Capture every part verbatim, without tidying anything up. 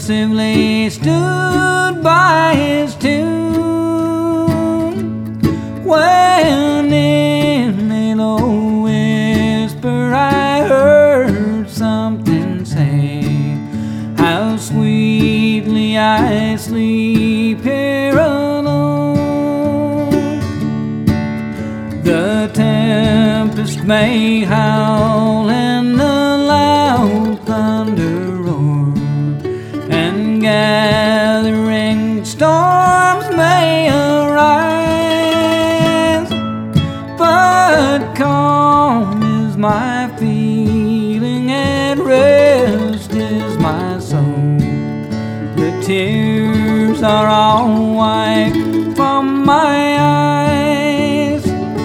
pensively stood by his tomb, when in a low whisper I heard something say, how sweetly I sleep here alone. The tempest may howl and the loud thunder roar, and gathering storms may arise, but calm is my feeling, at rest is my soul. The tears are all wiped from my eyes.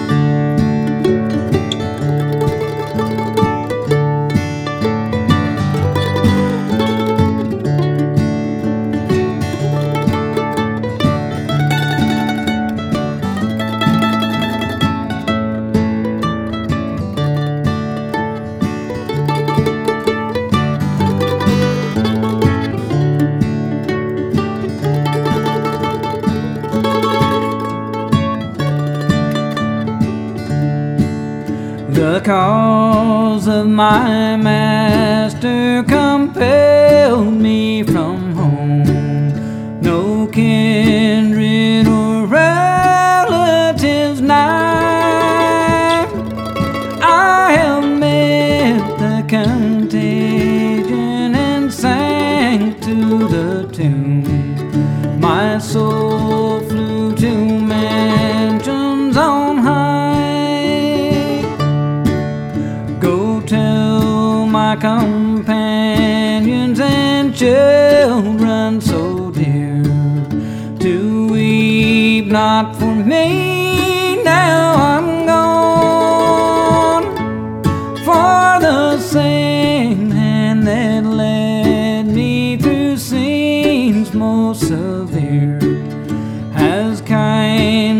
The cause of my master compelled me from home. No kindred or relatives nigh. I have met the contagion and sank to the tomb. My soul flew to mansions on high. Tell my companions and children so dear to weep not for me, now I'm gone. For the same hand that led me through scenes most severe has kind